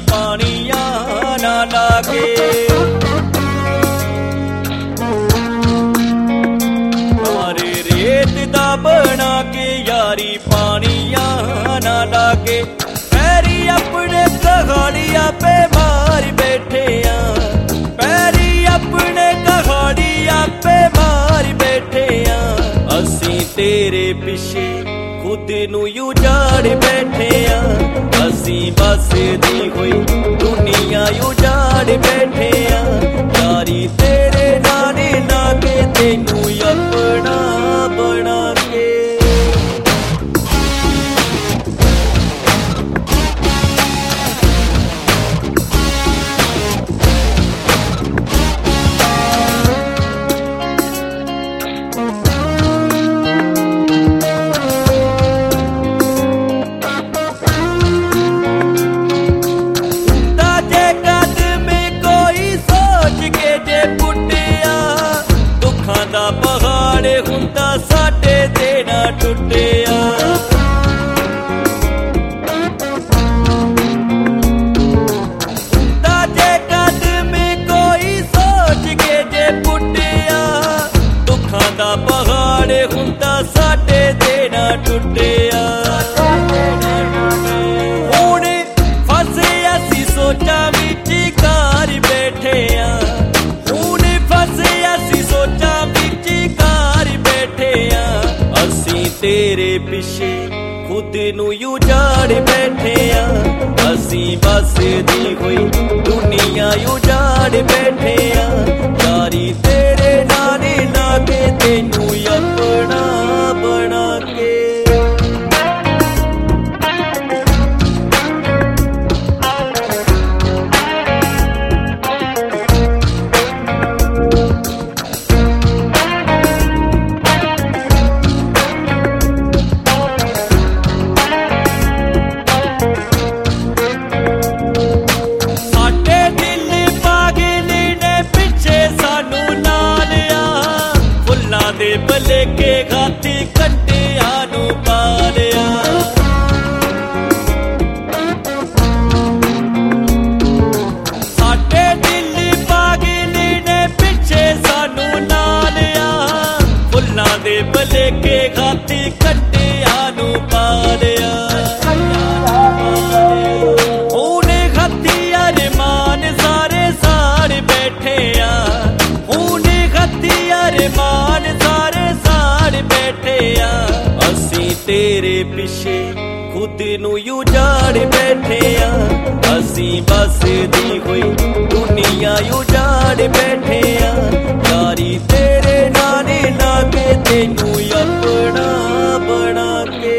ਪਾਣੀਆਂ ਨਾ ਲਾਗੇ। ਮਾਰੇ ਰੇਤ ਦਾ ਬਣਾ ਕੇ ਯਾਰੀ ਪਾਣੀਆਂ ਨਾ ਲਾਗੇ। ਪੈਰੀ ਆਪਣੇ ਕਹਾੜੀਆਂ ਪੇ ਮਾਰ ਬੈਠੇ ਆ, ਪੈਰੀ ਆਪਣੇ ਕਹਾੜੀਆਂ ਪੇ ਮਾਰ ਬੈਠੇ ਆ। ਅਸੀਂ ਤੇਰੇ ਪਿੱਛੇ ਖੁਦ ਨੂੰ ਉਜਾੜ ਬੈਠੇ ਆ, ਅਸੀਂ ਵਸਦੀ ਹੋਈ ਦੁਨੀਆ ਉਜਾੜ ਬੈਠੇ ਆ। ਯਾਰੀ ਤੇਰੇ ਨਾਲੇ ਲਾਗੇ ਤੈਨੂੰ ਆਪਣਾ ਬਣਾ ਕੇ। ਪਹਾੜੇ ਹੁੰਦਾ ਸਾਡੇ ਤੇ ਨਾ ਟੁੱਟਿਆ। ਹੁੰਦਾ ਜੇ ਕਦਮ ਕੋਈ ਸੋਚ ਕੇ ਜੇ ਪੁੱਟਿਆ, ਦੁੱਖਾਂ ਦਾ ਪਹਾੜ ਹੁੰਦਾ ਸਾਡੇ ਤੇ ਨਾ ਟੁੱਟਿਆ। ਹੁਣ ਫਸੇ ਅਸੀਂ ਸੋਚਾਂ ਵਿੱਚ ਘਰ ਬੈਠੇ ਆ, ਹੁਣ ਫਸੇ ਅਸੀਂ ਸੋਚਾਂ ਤੇਰੇ ਪਿੱਛੇ ਖੁਦ ਨੂੰ ਉਜਾੜ ਬੈਠੇ ਆ, ਅਸੀਂ ਵਸਦੀ ਹੋਈ ਦੁਨੀਆ ਉਜਾੜ ਬੈਠੇ ਆ। ਯਾਰੀ ਤੇਰੇ ਨਾਲੇ ਲਾਗੇ ਤੈਨੂੰ ਆਪਣਾ ਬਣਾ ਕੇ। ਦੇ ਭਲੇਖੇ ਖਾਤੀ ਕੱਟਿਆਂ ਨੂੰ ਪਾਲਿਆ, ਸਾਡੇ ਦਿਲ ਪਾਗਲ ਨੇ ਪਿੱਛੇ ਸਾਨੂੰ ਲਾਲਿਆ। ਫੁੱਲਾਂ ਦੇ ਭਲੇਖੇ ਖਾਤੀ ਕੱਟਿਆਂ ਨੂੰ ਪਾਲਿਆ। ਉਹਨੇ ਖਾਤੀ ਅਰਮਾਨ ਸਾਰੇ ਸਾੜ ਬੈਠੇ ਆ, ਉਹਨੇ ਖਾਤੀ ਅਰਮਾਨ ਬੈਠੇ ਆ। ਅਸੀਂ ਤੇਰੇ ਪਿੱਛੇ ਖੁਦ ਨੂੰ ਉਜਾੜ ਬੈਠੇ ਆ, ਅਸੀਂ ਵਸਦੀ ਹੋਈ ਦੁਨੀਆ ਉਜਾੜ ਬੈਠੇ ਆ। ਯਾਰੀ ਤੇਰੇ ਨਾਲੇ ਲਾਗੇ ਤੈਨੂੰ ਆਪਣਾ ਬਣਾ ਕੇ।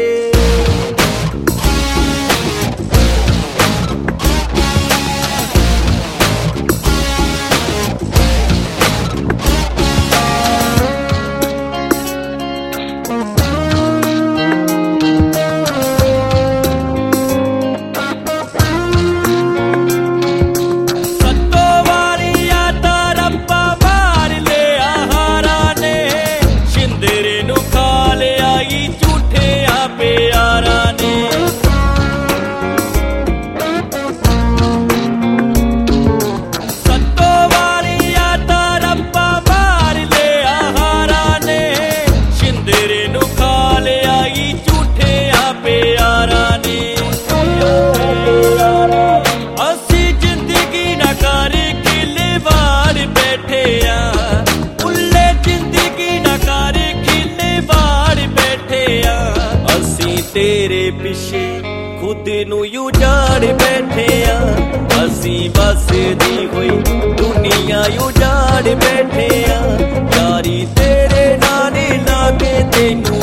ਅਸੀਂ ਜ਼ਿੰਦਗੀ ਨਾ ਕਰ ਖਿਲਵਾੜ ਬੈਠੇ ਆ, ਉੱਲੇ ਜ਼ਿੰਦਗੀ ਨਾ ਕਰ ਖਿਲਵਾੜ ਬੈਠੇ ਆ। ਅਸੀਂ ਤੇਰੇ ਪਿੱਛੇ ਖੁਦ ਨੂੰ ਉਜਾੜ ਬੈਠੇ ਆ, ਅਸੀਂ ਵਸਦੀ ਹੋਈ ਦੁਨੀਆ ਉਜਾੜ ਬੈਠੇ ਆ। ਯਾਰੀ ਤੇਰੇ ਨਾਲੇ ਲਾਗੇ ਤੈਨੂੰ